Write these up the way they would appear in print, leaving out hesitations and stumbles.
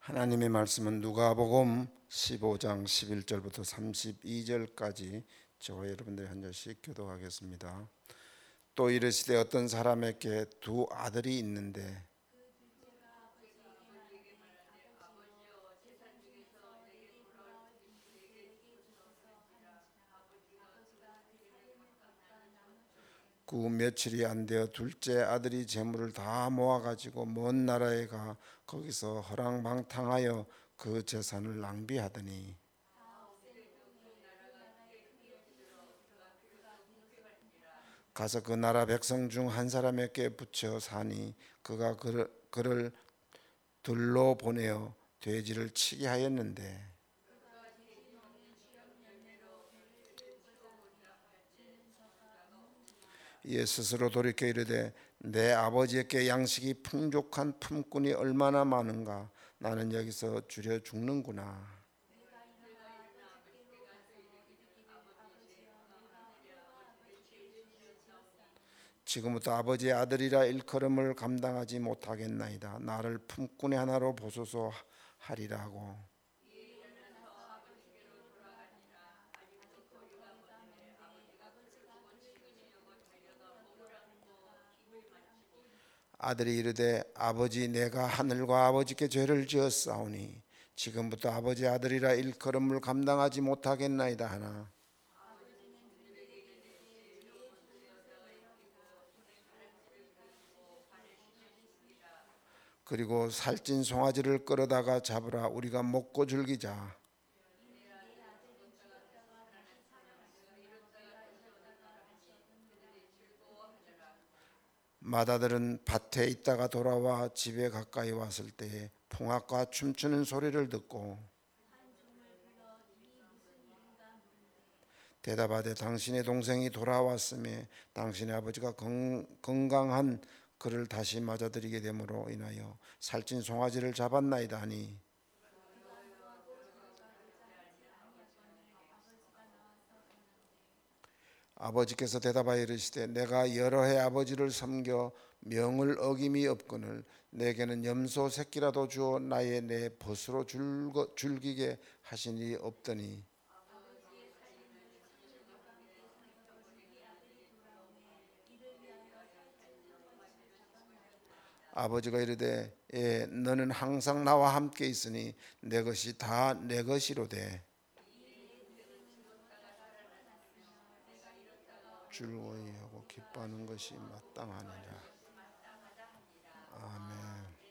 하나님의 말씀은 누가복음 15장 11절부터 32절까지 저와 여러분들이 한 절씩 교독하겠습니다. 또 이르시되 어떤 사람에게 두 아들이 있는데 그 며칠이 안 되어 둘째 아들이 재물을 다 모아가지고 먼 나라에 가 거기서 허랑방탕하여 그 재산을 낭비하더니 가서 그 나라 백성 중 한 사람에게 붙여 사니 그가 그를 들로 보내어 돼지를 치게 하였는데 이에 스스로 돌이켜 이르되 내 아버지에게 양식이 풍족한 품꾼이 얼마나 많은가. 나는 여기서 줄여 죽는구나. 지금부터 아버지의 아들이라 일컬음을 감당하지 못하겠나이다. 나를 품꾼의 하나로 보소서 하리라 하고 아들이 이르되 아버지 내가 하늘과 아버지께 죄를 지었사오니 지금부터 아버지의 아들이라 일컬음을 감당하지 못하겠나이다 하나 그리고 살찐 송아지를 끌어다가 잡으라. 우리가 먹고 즐기자. 맏아들은 밭에 있다가 돌아와 집에 가까이 왔을 때에 풍악과 춤추는 소리를 듣고 대답하되 당신의 동생이 돌아왔음에 당신의 아버지가 건강한 그를 다시 맞아들이게 됨으로 인하여 살찐 송아지를 잡았나이다 하니 아버지께서 대답하여 이르시되 내가 여러 해 아버지를 섬겨 명을 어김이 없거늘 내게는 염소 새끼라도 주어 나의 내 벗으로 즐기게 하신 일이 없더니 아버지가 이르되 너는 항상 나와 함께 있으니 내 것이 다 내 것이로되 즐거워하고 기뻐하는 것이 마땅하니라. 아멘.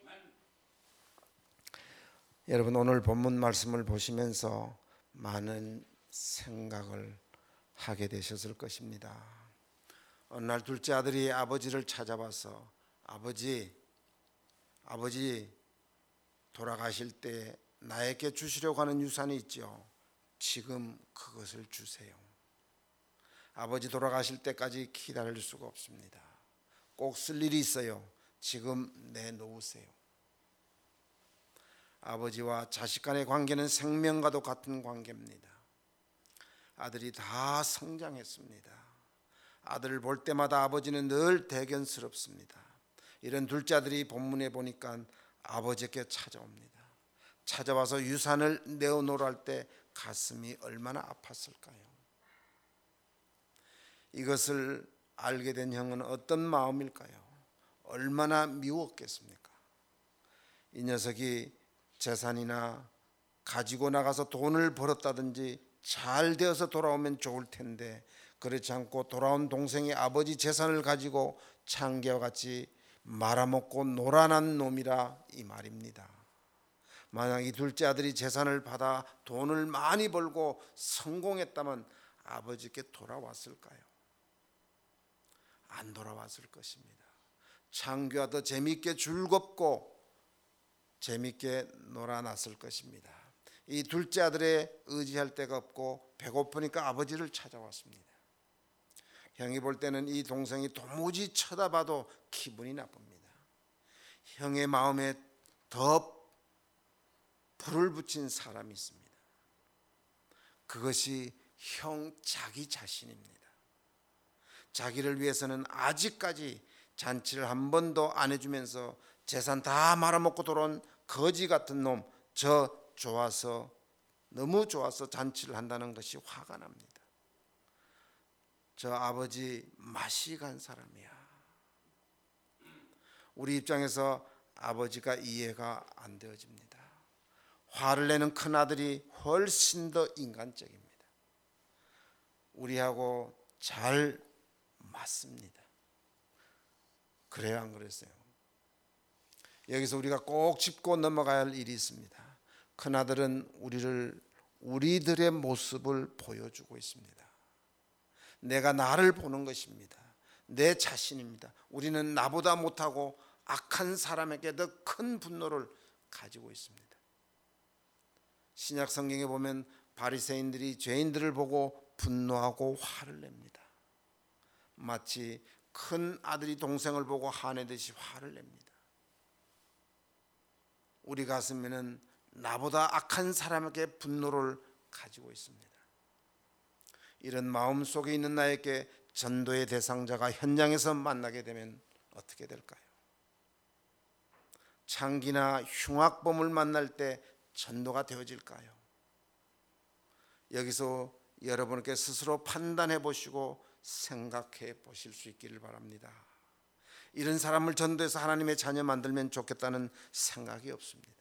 여러분 오늘 본문 말씀을 보시면서 많은 생각을 하게 되셨을 것입니다. 어느 날 둘째 아들이 아버지를 찾아와서 아버지 돌아가실 때 나에게 주시려고 하는 유산이 있죠. 지금 그것을 주세요. 아버지 돌아가실 때까지 기다릴 수가 없습니다. 꼭 쓸 일이 있어요. 지금 내놓으세요. 아버지와 자식 간의 관계는 생명과도 같은 관계입니다. 아들이 다 성장했습니다. 아들을 볼 때마다 아버지는 늘 대견스럽습니다. 이런 둘째 아들이 본문에 보니까 아버지께 찾아옵니다. 찾아와서 유산을 내어놓으라 때 가슴이 얼마나 아팠을까요? 이것을 알게 된 형은 어떤 마음일까요? 얼마나 미웠겠습니까? 이 녀석이 재산이나 가지고 나가서 돈을 벌었다든지 잘 되어서 돌아오면 좋을 텐데 그렇지 않고 돌아온 동생이 아버지 재산을 가지고 창기와 같이 말아먹고 노란한 놈이라 이 말입니다. 만약 이 둘째 아들이 재산을 받아 돈을 많이 벌고 성공했다면 아버지께 돌아왔을까요? 안 돌아왔을 것입니다. 창규와 더 재미있게 즐겁고 재미있게 놀아났을 것입니다. 이 둘째 아들의 의지할 데가 없고 배고프니까 아버지를 찾아왔습니다. 형이 볼 때는 이 동생이 도무지 쳐다봐도 기분이 나쁩니다. 형의 마음에 더 불을 붙인 사람이 있습니다. 그것이 형 자기 자신입니다. 자기를 위해서는 아직까지 잔치를 한 번도 안 해주면서 재산 다 말아먹고 돌아온 거지 같은 놈 좋아서 너무 좋아서 잔치를 한다는 것이 화가 납니다. 저 아버지 맛이 간 사람이야. 우리 입장에서 아버지가 이해가 안 되어집니다. 화를 내는 큰아들이 훨씬 더 인간적입니다. 우리하고 잘 맞습니다. 그래요, 안 그랬어요? 여기서 우리가 꼭 짚고 넘어가야 할 일이 있습니다. 큰아들은 우리들의 모습을 보여주고 있습니다. 내가 나를 보는 것입니다. 내 자신입니다. 우리는 나보다 못하고 악한 사람에게 더 큰 분노를 가지고 있습니다. 신약 성경에 보면 바리새인들이 죄인들을 보고 분노하고 화를 냅니다. 마치 큰 아들이 동생을 보고 화내듯이 화를 냅니다. 우리 가슴에는 나보다 악한 사람에게 분노를 가지고 있습니다. 이런 마음 속에 있는 나에게 전도의 대상자가 현장에서 만나게 되면 어떻게 될까요? 창기나 흉악범을 만날 때 전도가 되어질까요? 여기서 여러분께 스스로 판단해 보시고 생각해 보실 수 있기를 바랍니다. 이런 사람을 전도해서 하나님의 자녀 만들면 좋겠다는 생각이 없습니다.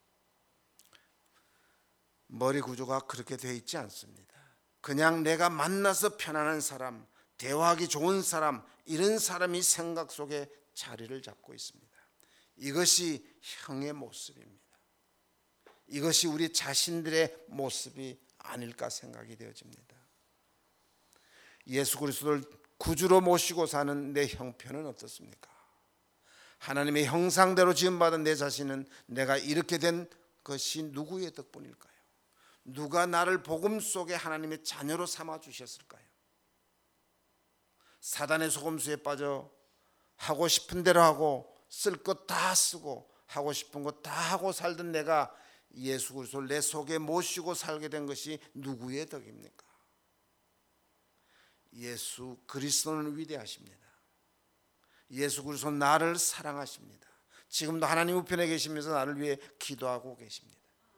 머리 구조가 그렇게 되어 있지 않습니다. 그냥 내가 만나서 편안한 사람, 대화하기 좋은 사람, 이런 사람이 생각 속에 자리를 잡고 있습니다. 이것이 형의 모습입니다. 이것이 우리 자신들의 모습이 아닐까 생각이 되어집니다. 예수 그리스도를 구주로 모시고 사는 내 형편은 어떻습니까? 하나님의 형상대로 지음받은 내 자신은 내가 이렇게 된 것이 누구의 덕분일까요? 누가 나를 복음 속에 하나님의 자녀로 삼아 주셨을까요? 사단의 속임수에 빠져 하고 싶은 대로 하고 쓸 것 다 쓰고 하고 싶은 것 다 하고 살던 내가 예수 그리스도를 내 속에 모시고 살게 된 것이 누구의 덕입니까? 예수 그리스도는 위대하십니다. 예수 그리스도는 나를 사랑하십니다. 지금도 하나님 우편에 계시면서 나를 위해 기도하고 계십니다.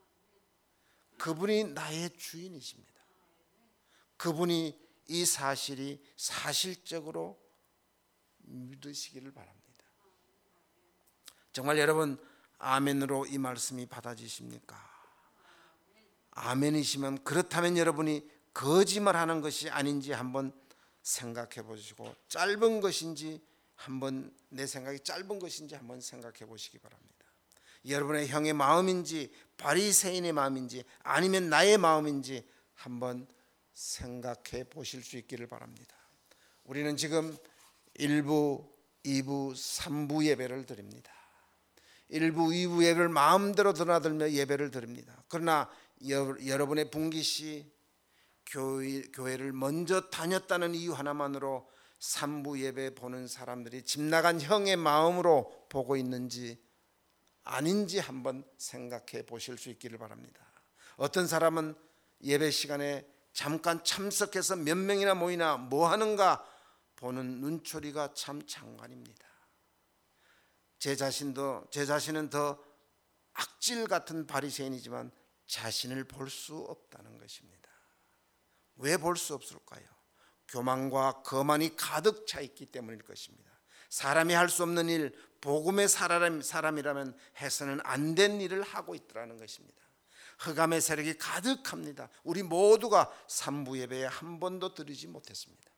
그분이 나의 주인이십니다. 그분이 이 사실이 사실적으로 믿으시기를 바랍니다. 정말 여러분 아멘으로 이 말씀이 받아지십니까? 아멘이시면 그렇다면 여러분이 거짓말하는 것이 아닌지 한번 생각해 보시고 짧은 것인지 한번 내 생각이 짧은 것인지 한번 생각해 보시기 바랍니다. 여러분의 형의 마음인지 바리새인의 마음인지 아니면 나의 마음인지 한번 생각해 보실 수 있기를 바랍니다. 우리는 지금 1부, 2부, 3부 예배를 드립니다. 1부, 2부 예배를 마음대로 드나들며 예배를 드립니다. 그러나 여러분의 분기시 교회를 먼저 다녔다는 이유 하나만으로 3부 예배 보는 사람들이 집 나간 형의 마음으로 보고 있는지 아닌지 한번 생각해 보실 수 있기를 바랍니다. 어떤 사람은 예배 시간에 잠깐 참석해서 몇 명이나 모이나 뭐 하는가 보는 눈초리가 참 장관입니다. 제 자신은 더 악질 같은 바리새인이지만 자신을 볼 수 없다는 것입니다. 왜 볼 수 없을까요? 교만과 거만이 가득 차 있기 때문일 것입니다. 사람이 할 수 없는 일, 복음의 사람이라면 해서는 안 된 일을 하고 있더라는 것입니다. 흑암의 세력이 가득합니다. 우리 모두가 3부 예배에 한 번도 드리지 못했습니다.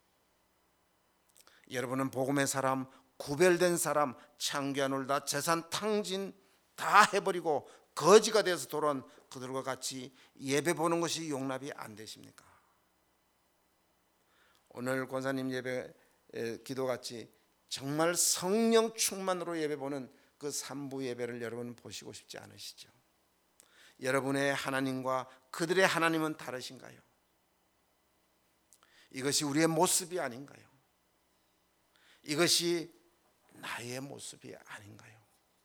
여러분은 복음의 사람, 구별된 사람, 창기야 놀다 재산 탕진 다 해버리고 거지가 되어서 돌아온 그들과 같이 예배 보는 것이 용납이 안 되십니까? 오늘 권사님 예배 기도같이 정말 성령 충만으로 예배 보는 그 3부 예배를 여러분 보시고 싶지 않으시죠? 여러분의 하나님과 그들의 하나님은 다르신가요? 이것이 우리의 모습이 아닌가요? 이것이 나의 모습이 아닌가요?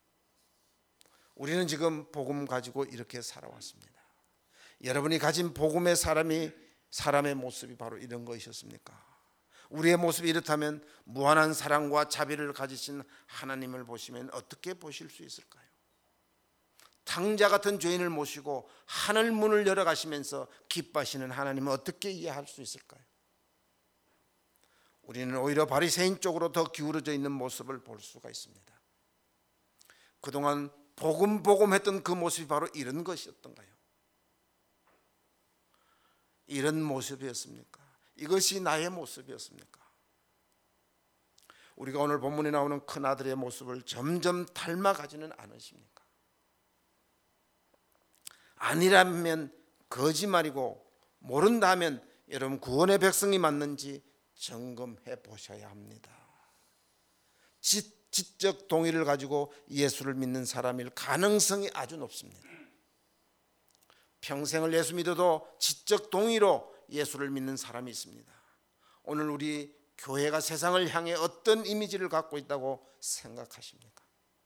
우리는 지금 복음 가지고 이렇게 살아왔습니다. 여러분이 가진 복음의 사람의 모습이 바로 이런 것이었습니까? 우리의 모습이 이렇다면 무한한 사랑과 자비를 가지신 하나님을 보시면 어떻게 보실 수 있을까요? 탕자 같은 죄인을 모시고 하늘 문을 열어 가시면서 기뻐하시는 하나님을 어떻게 이해할 수 있을까요? 우리는 오히려 바리새인 쪽으로 더 기울어져 있는 모습을 볼 수가 있습니다. 그동안 복음했던 그 모습이 바로 이런 것이었던가요? 이런 모습이었습니까? 이것이 나의 모습이었습니까? 우리가 오늘 본문에 나오는 큰아들의 모습을 점점 닮아가지는 않으십니까? 아니라면 거짓말이고 모른다 하면 여러분 구원의 백성이 맞는지 점검해 보셔야 합니다. 지적 동의를 가지고 예수를 믿는 사람일 가능성이 아주 높습니다. 평생을 예수 믿어도 지적 동의로 예수를 믿는 사람이 있습니다. 오늘 우리 교회가 세상을 향해 어떤 이미지를 갖고 있다고 생각하십니까?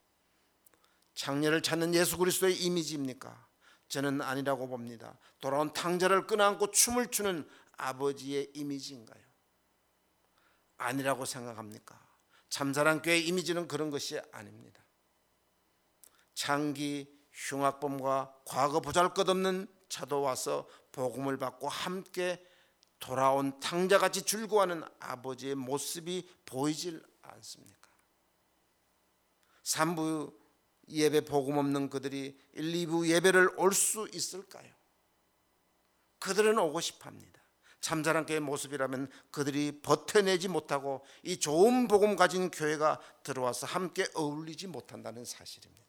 창녀를 찾는 예수 그리스도의 이미지입니까? 저는 아니라고 봅니다. 돌아온 탕자를 끌어안고 춤을 추는 아버지의 이미지인가요? 아니라고 생각합니까? 참사랑 교회의 이미지는 그런 것이 아닙니다. 장기 흉악범과 과거 보잘것없는 자도 와서 복음을 받고 함께 돌아온 탕자같이 즐거워하는 아버지의 모습이 보이질 않습니까? 3부 예배 복음 없는 그들이 1, 2부 예배를 올 수 있을까요? 그들은 오고 싶어합니다. 참사랑 교회의 모습이라면 그들이 버텨내지 못하고 이 좋은 복음 가진 교회가 들어와서 함께 어울리지 못한다는 사실입니다.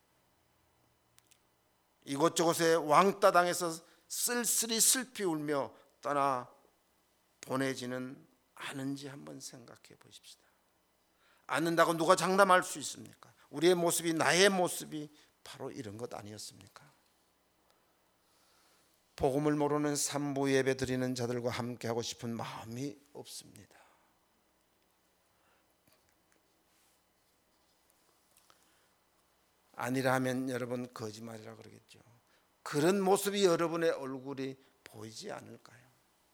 이곳저곳에 왕따 당해서 쓸쓸히 슬피 울며 떠나 보내지는 않은지 한번 생각해 보십시다. 않는다고 누가 장담할 수 있습니까? 우리의 모습이, 나의 모습이 바로 이런 것 아니었습니까? 복음을 모르는 산부 예배 드리는 자들과 함께 하고 싶은 마음이 없습니다. 아니라 하면 여러분 거짓말이라 그러겠죠. 그런 모습이 여러분의 얼굴이 보이지 않을까요?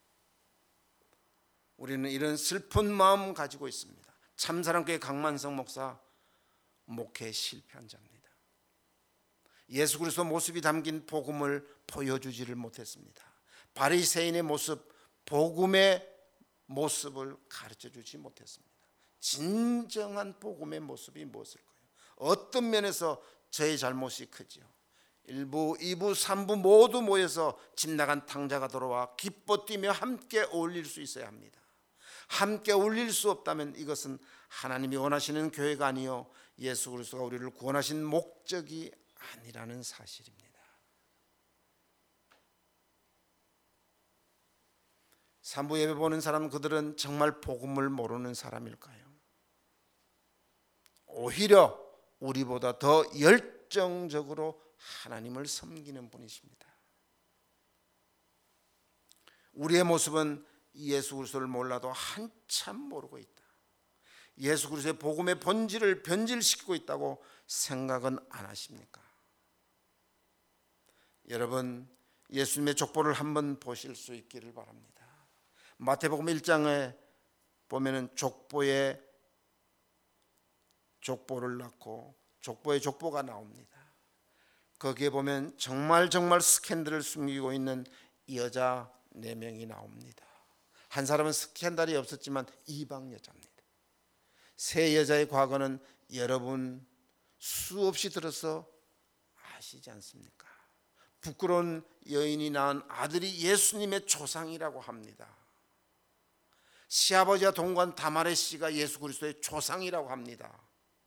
우리는 이런 슬픈 마음 가지고 있습니다. 참사랑교회 강만성 목사 목회 실패한 자입니다. 예수 그리스도 모습이 담긴 복음을 보여주지를 못했습니다. 바리새인의 모습, 복음의 모습을 가르쳐주지 못했습니다. 진정한 복음의 모습이 무엇일까요? 어떤 면에서 저의 잘못이 크지요? 1부, 2부, 3부 모두 모여서 집 나간 탕자가 돌아와 기뻐 뛰며 함께 어울릴 수 있어야 합니다. 함께 어울릴 수 없다면 이것은 하나님이 원하시는 교회가 아니요 예수 그리스도가 우리를 구원하신 목적이 아니라는 사실입니다. 3부 예배 보는 사람, 그들은 정말 복음을 모르는 사람일까요? 오히려 우리보다 더 열정적으로 하나님을 섬기는 분이십니다. 우리의 모습은 예수 그리스도를 몰라도 한참 모르고 있다. 예수 그리스도의 복음의 본질을 변질시키고 있다고 생각은 안 하십니까? 여러분, 예수님의 족보를 한번 보실 수 있기를 바랍니다. 마태복음 1장에 보면은 족보에 족보를 낳고 족보에 족보가 나옵니다. 거기에 보면 정말 스캔들을 숨기고 있는 여자 4명이 나옵니다. 한 사람은 스캔들이 없었지만 이방 여자입니다. 세 여자의 과거는 여러분 수없이 들어서 아시지 않습니까? 부끄러운 여인이 낳은 아들이 예수님의 조상이라고 합니다. 시아버지와 동거한 다말의 씨가 예수 그리스도의 조상이라고 합니다.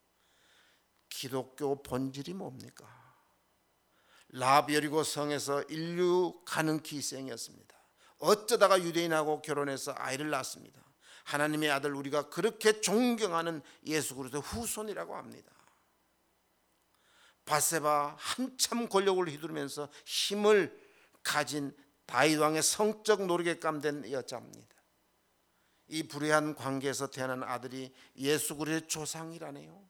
기독교 본질이 뭡니까? 라합 여리고 성에서 인류 가는 기생이었습니다. 어쩌다가 유대인하고 결혼해서 아이를 낳았습니다. 하나님의 아들, 우리가 그렇게 존경하는 예수 그리스도의 후손이라고 합니다. 밧세바 한참 권력을 휘두르면서 힘을 가진 다윗 왕의 성적 노력에 감된 여자입니다. 이 불의한 관계에서 태어난 아들이 예수 그리스도의 조상이라네요.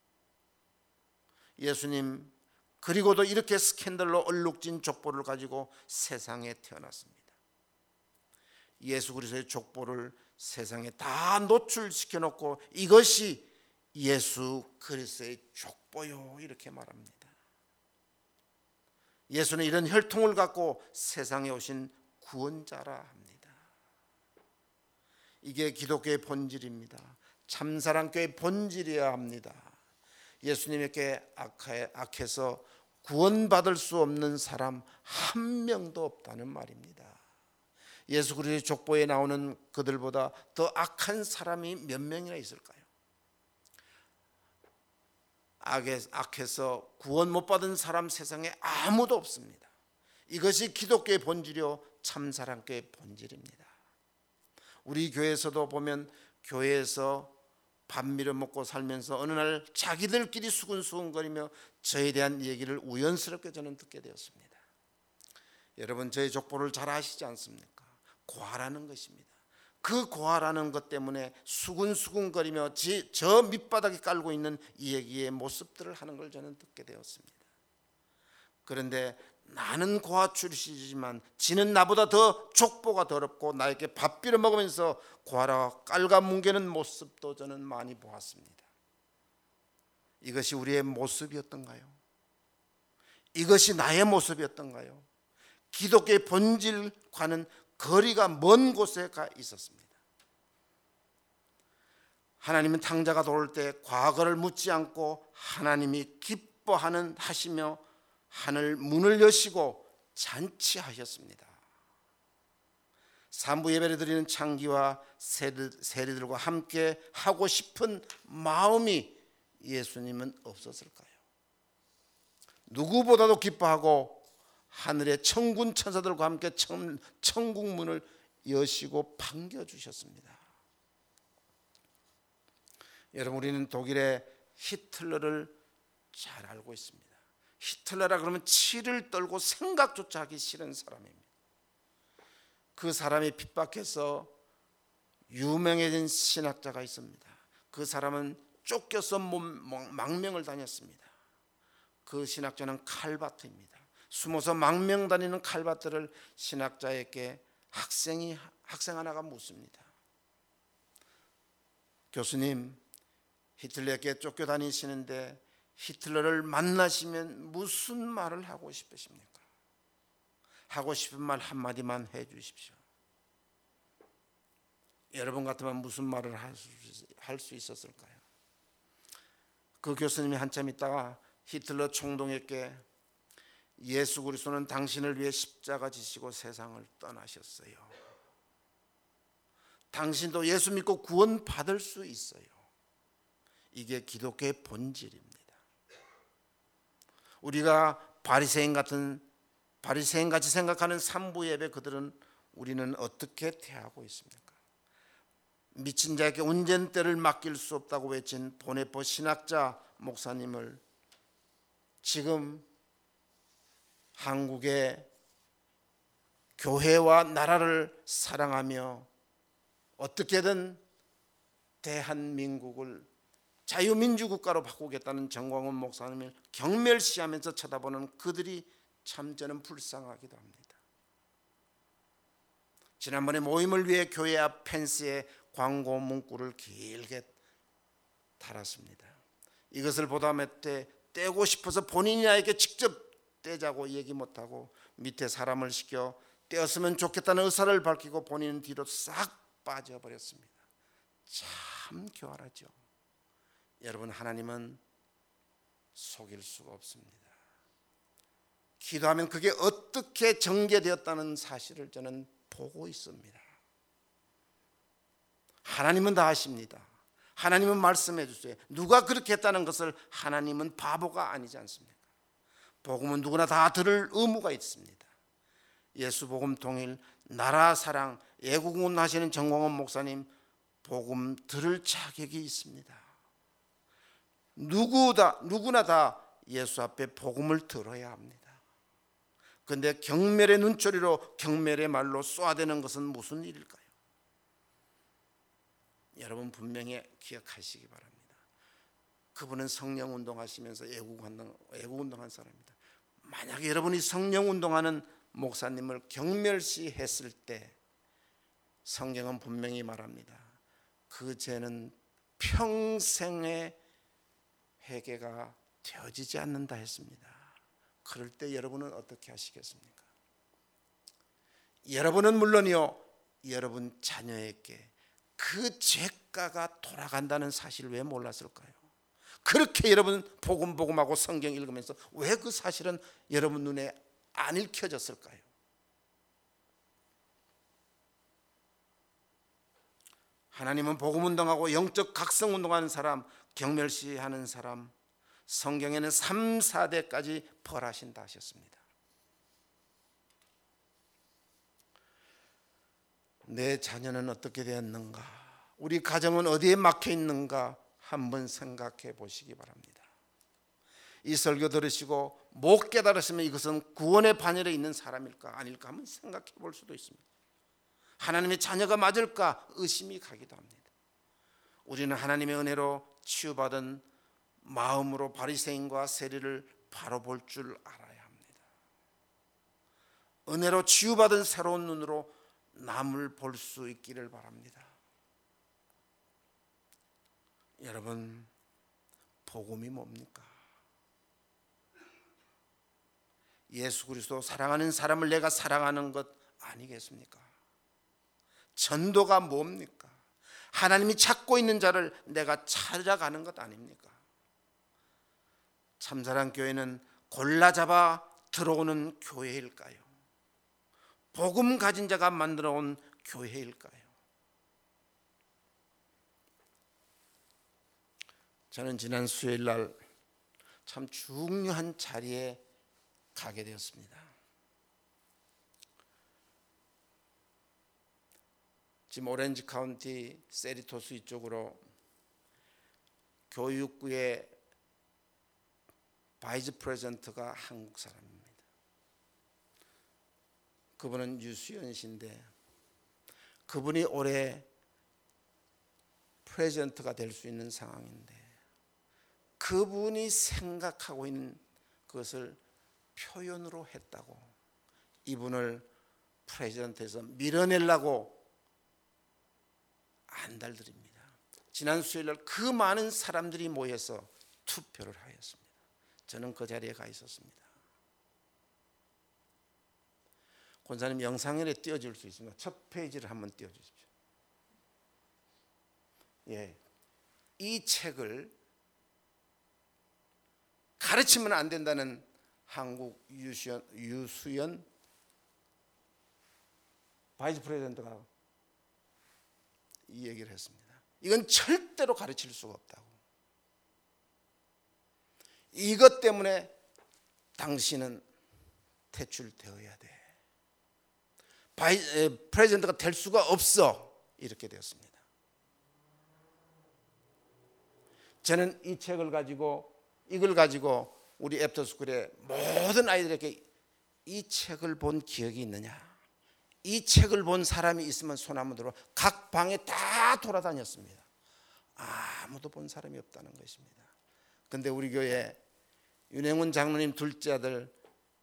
예수님, 그리고도 이렇게 스캔들로 얼룩진 족보를 가지고 세상에 태어났습니다. 예수 그리스도의 족보를 세상에 다 노출시켜 놓고 이것이 예수 그리스도의 족보요 이렇게 말합니다. 예수는 이런 혈통을 갖고 세상에 오신 구원자라 합니다. 이게 기독교의 본질입니다. 참사랑교의 본질이어야 합니다. 예수님에게 악해서 구원받을 수 없는 사람 한 명도 없다는 말입니다. 예수 그리스도의 족보에 나오는 그들보다 더 악한 사람이 몇 명이나 있을까요? 악해서 구원 못 받은 사람 세상에 아무도 없습니다. 이것이 기독교의 본질이요 참사랑교의 본질입니다. 우리 교회에서도 보면 교회에서 밥 밀어 먹고 살면서 어느 날 자기들끼리 수근수근거리며 저에 대한 얘기를 우연스럽게 저는 듣게 되었습니다. 여러분 저의 족보를 잘 아시지 않습니까? 고아라는 것입니다. 그 고아라는 것 때문에 수근수근거리며 저 밑바닥에 깔고 있는 이 얘기의 모습들을 하는 걸 저는 듣게 되었습니다. 그런데 나는 고아 출신이지만 지는 나보다 더 족보가 더럽고 나에게 밥 빌어 먹으면서 고아라 깔가뭉개는 모습도 저는 많이 보았습니다. 이것이 우리의 모습이었던가요? 이것이 나의 모습이었던가요? 기독교의 본질과는 거리가 먼 곳에 가 있었습니다. 하나님은 탕자가 돌아올 때 과거를 묻지 않고 하나님이 기뻐하시며 하늘 문을 여시고 잔치하셨습니다. 산부 예배를 드리는 창기와 세리들과 함께 하고 싶은 마음이 예수님은 없었을까요? 누구보다도 기뻐하고 하늘의 천군 천사들과 함께 천국 문을 여시고 반겨주셨습니다. 여러분 우리는 독일의 히틀러를 잘 알고 있습니다. 히틀러라 그러면 치를 떨고 생각조차 하기 싫은 사람입니다. 그 사람이 핍박해서 유명해진 신학자가 있습니다. 그 사람은 쫓겨서 망명을 다녔습니다. 그 신학자는 칼바트입니다. 숨어서 망명 다니는 칼바트를 신학자에게 학생 하나가 묻습니다. 교수님, 히틀러에게 쫓겨다니시는데 히틀러를 만나시면 무슨 말을 하고 싶으십니까? 하고 싶은 말 한마디만 해 주십시오. 여러분 같으면 무슨 말을 할 수 있었을까요? 그 교수님이 한참 있다가 히틀러 총독에게 예수 그리스도는 당신을 위해 십자가 지시고 세상을 떠나셨어요. 당신도 예수 믿고 구원 받을 수 있어요. 이게 기독교의 본질입니다. 우리가 바리새인같이 생각하는 산부 예배 그들은 우리는 어떻게 대하고 있습니까? 미친 자에게 운전대를 맡길 수 없다고 외친 보네포 신학자 목사님을 지금 한국의 교회와 나라를 사랑하며 어떻게든 대한민국을 자유민주국가로 바꾸겠다는 정광훈 목사님을 경멸시하면서 쳐다보는 그들이 참 저는 불쌍하기도 합니다. 지난번에 모임을 위해 교회 앞 펜스에 광고 문구를 길게 달았습니다. 이것을 보다몇 때 떼고 싶어서 본인이 나에게 직접 떼자고 얘기 못하고 밑에 사람을 시켜 떼었으면 좋겠다는 의사를 밝히고 본인은 뒤로 싹 빠져버렸습니다. 참 교활하죠. 여러분 하나님은 속일 수가 없습니다. 기도하면 그게 어떻게 전개되었다는 사실을 저는 보고 있습니다. 하나님은 다 아십니다. 하나님은 말씀해 주세요. 누가 그렇게 했다는 것을 하나님은 바보가 아니지 않습니까? 복음은 누구나 다 들을 의무가 있습니다. 예수 복음 통일, 나라 사랑, 애국운 하시는 정광훈 목사님 복음 들을 자격이 있습니다. 누구나 다 예수 앞에 복음을 들어야 합니다. 그런데 경멸의 눈초리로 경멸의 말로 쏘아대는 것은 무슨 일일까요? 여러분 분명히 기억하시기 바랍니다. 그분은 성령운동 하시면서 애국운동한 사람입니다. 만약에 여러분이 성령운동하는 목사님을 경멸시했을 때 성경은 분명히 말합니다. 그 죄는 평생의 회개가 되어지지 않는다 했습니다. 그럴 때 여러분은 어떻게 하시겠습니까? 여러분은 물론이요, 여러분 자녀에게 그 죄가가 돌아간다는 사실을 왜 몰랐을까요? 그렇게 여러분 복음하고 성경 읽으면서 왜 그 사실은 여러분 눈에 안 읽혀졌을까요? 하나님은 복음운동하고 영적 각성운동하는 사람, 경멸시하는 사람, 성경에는 3, 4대까지 벌하신다 하셨습니다. 내 자녀는 어떻게 되었는가? 우리 가정은 어디에 막혀 있는가? 한번 생각해 보시기 바랍니다. 이 설교 들으시고 못 깨달으시면 이것은 구원의 반열에 있는 사람일까 아닐까 한번 생각해 볼 수도 있습니다. 하나님의 자녀가 맞을까 의심이 가기도 합니다. 우리는 하나님의 은혜로 치유받은 마음으로 바리새인과 세리를 바로 볼 줄 알아야 합니다. 은혜로 치유받은 새로운 눈으로 남을 볼 수 있기를 바랍니다. 여러분, 복음이 뭡니까? 예수 그리스도 사랑하는 사람을 내가 사랑하는 것 아니겠습니까? 전도가 뭡니까? 하나님이 찾고 있는 자를 내가 찾아가는 것 아닙니까? 참사랑 교회는 골라잡아 들어오는 교회일까요? 복음 가진 자가 만들어 온 교회일까요? 저는 지난 수요일 날 참 중요한 자리에 가게 되었습니다. 지금 오렌지 카운티 세리토스 이쪽으로 교육부의 바이스 프레젠터가 한국 사람입니다. 그분은 유수연 씨인데 그분이 올해 프레젠터가 될 수 있는 상황인데 그분이 생각하고 있는 것을 표현으로 했다고 이분을 프레젠터에서 밀어내려고 안달들입니다. 지난 수요일날 그 많은 사람들이 모여서 투표를 하였습니다. 저는 그 자리에 가 있었습니다. 권사님 영상에 띄워줄 수 있습니다. 첫 페이지를 한번 띄워주십시오. 예, 이 책을 가르치면 안 된다는 한국 유수연 바이스 프레젠터가 이 얘기를 했습니다. 이건 절대로 가르칠 수가 없다고. 이것 때문에 당신은 퇴출되어야 돼. 프레젠터가 될 수가 없어. 이렇게 되었습니다. 저는 이 책을 가지고 이걸 가지고 우리 애프터스쿨의 모든 아이들에게 이 책을 본 기억이 있느냐, 이 책을 본 사람이 있으면 손 한번 들어. 각 방에 다 돌아다녔습니다. 아무도 본 사람이 없다는 것입니다. 그런데 우리 교회 윤행훈 장로님 둘째 아들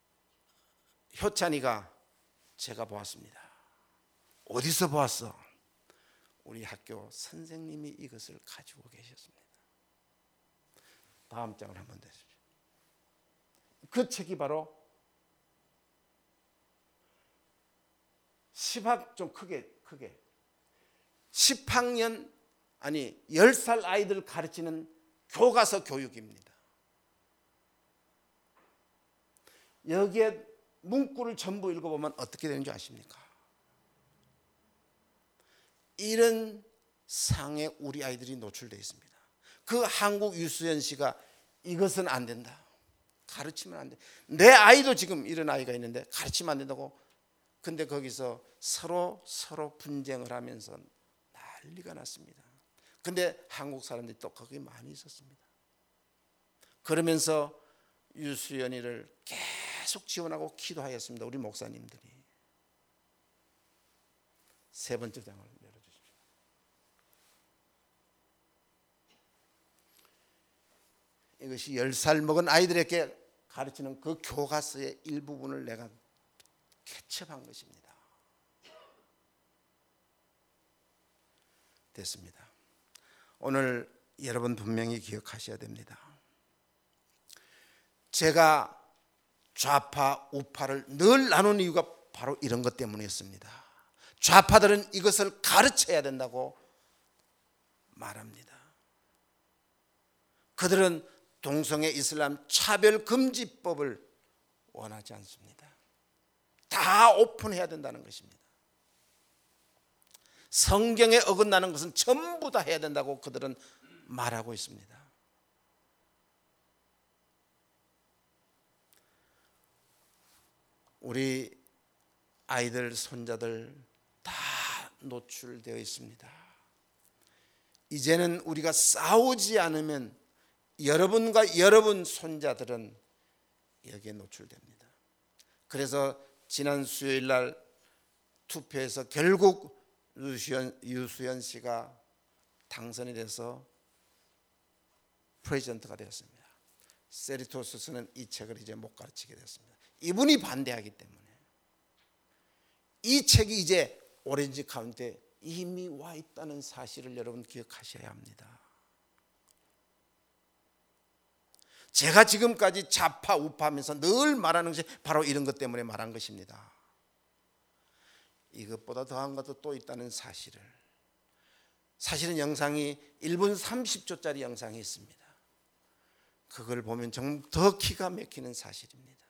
효찬이가 제가 보았습니다. 어디서 보았어? 우리 학교 선생님이 이것을 가지고 계셨습니다. 다음 장을 한번 대십시오. 그 책이 바로 10학 좀 크게 10학년 아니 10살 아이들 가르치는 교과서 교육입니다. 여기에 문구를 전부 읽어보면 어떻게 되는 줄 아십니까? 이런 상에 우리 아이들이 노출되어 있습니다. 그 한국 유수연 씨가 이것은 안 된다. 가르치면 안 돼. 내 아이도 지금 이런 아이가 있는데 가르치면 안 된다고. 근데 거기서 서로 분쟁을 하면서 난리가 났습니다. 근데 한국 사람들이 또 거기 많이 있었습니다. 그러면서 유수연이를 계속 지원하고 기도하였습니다. 우리 목사님들이. 세 번째 장을 열어주십시오. 이것이 10살 먹은 아이들에게 가르치는 그 교과서의 일부분을 내가 개첩한 것입니다. 됐습니다. 오늘 여러분 분명히 기억하셔야 됩니다. 제가 좌파 우파를 늘 나눈 이유가 바로 이런 것 때문이었습니다. 좌파들은 이것을 가르쳐야 된다고 말합니다. 그들은 동성애 이슬람 차별금지법을 원하지 않습니다. 다 오픈해야 된다는 것입니다. 성경에 어긋나는 것은 전부 다 해야 된다고 그들은 말하고 있습니다. 우리 아이들, 손자들 다 노출되어 있습니다. 이제는 우리가 싸우지 않으면 여러분과 여러분 손자들은 여기에 노출됩니다. 그래서 지난 수요일 날 투표에서 결국 유수연 씨가 당선이 돼서 프레지던트가 되었습니다. 세리토스는 이 책을 이제 못 가르치게 됐습니다. 이분이 반대하기 때문에. 이 책이 이제 오렌지 카운티에 이미 와 있다는 사실을 여러분 기억하셔야 합니다. 제가 지금까지 좌파 우파하면서 늘 말하는 것이 바로 이런 것 때문에 말한 것입니다. 이것보다 더한 것도 또 있다는 사실을. 사실은 영상이 1분 30초짜리 영상이 있습니다. 그걸 보면 정말 더 기가 막히는 사실입니다.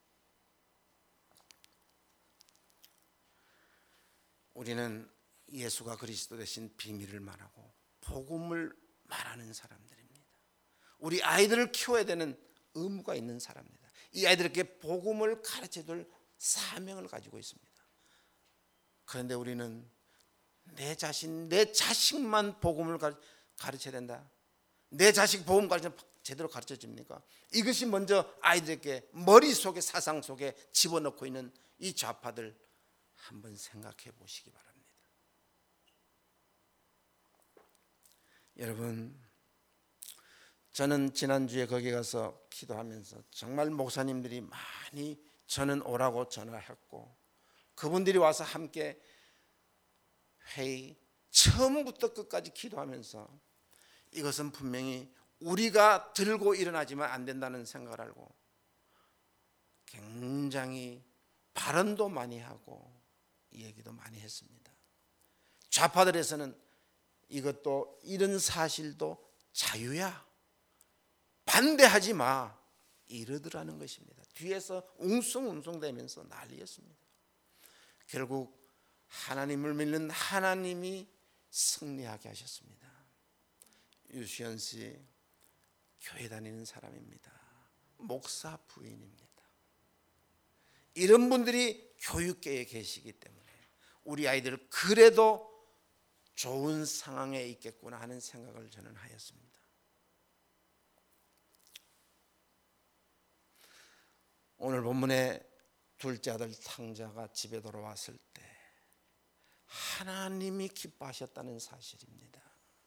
우리는 예수가 그리스도 되신 비밀을 말하고 복음을 말하는 사람들입니다. 우리 아이들을 키워야 되는 의무가 있는 사람입니다. 이 아이들에게 복음을 가르쳐줄 사명을 가지고 있습니다. 그런데 우리는 내 자신, 내 자식만 복음을 가르쳐야 된다. 내 자식 복음 가르치면 제대로 가르쳐집니까? 이것이 먼저 아이들에게 머릿속에 사상 속에 집어넣고 있는 이 좌파들 한번 생각해 보시기 바랍니다. 여러분, 저는 지난주에 거기 가서 기도하면서 정말 목사님들이 많이 저는 오라고 전화했고 그분들이 와서 함께 회의 처음부터 끝까지 기도하면서 이것은 분명히 우리가 들고 일어나지만 안 된다는 생각을 알고 굉장히 발언도 많이 하고 얘기도 많이 했습니다. 좌파들에서는 이것도 이런 사실도 자유야, 반대하지 마 이러더라는 것입니다. 뒤에서 웅성웅성대면서 난리였습니다. 결국 하나님을 믿는 하나님이 승리하게 하셨습니다. 유수연 씨 교회 다니는 사람입니다. 목사 부인입니다. 이런 분들이 교육계에 계시기 때문에 우리 아이들 그래도 좋은 상황에 있겠구나 하는 생각을 저는 하였습니다. 오늘 본문에 둘째 아들 탕자가 집에 돌아왔을 때 하나님이 기뻐하셨다는 사실입니다.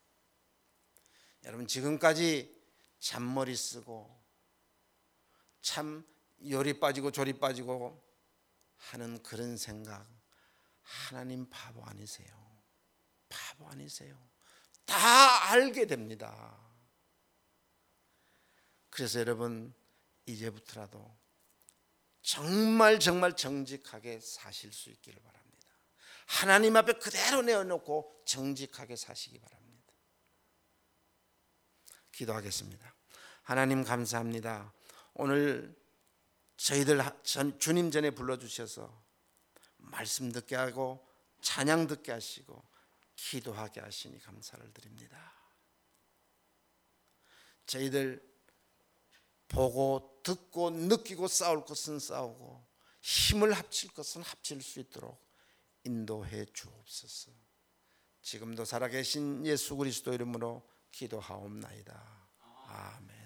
여러분, 지금까지 잔머리 쓰고 참 요리 빠지고 조리 빠지고 하는 그런 생각, 하나님 바보 아니세요. 바보 아니세요. 다 알게 됩니다. 그래서 여러분, 이제부터라도 정말 정직하게 사실 수 있기를 바랍니다. 하나님 앞에 그대로 내어놓고 정직하게 사시기 바랍니다. 기도하겠습니다. 하나님 감사합니다. 오늘 저희들 주님 전에 불러주셔서 말씀 듣게 하고 찬양 듣게 하시고 기도하게 하시니 감사를 드립니다. 저희들 보고 듣고 느끼고 싸울 것은 싸우고 힘을 합칠 것은 합칠 수 있도록 인도해 주옵소서. 지금도 살아계신 예수 그리스도 이름으로 기도하옵나이다. 아멘.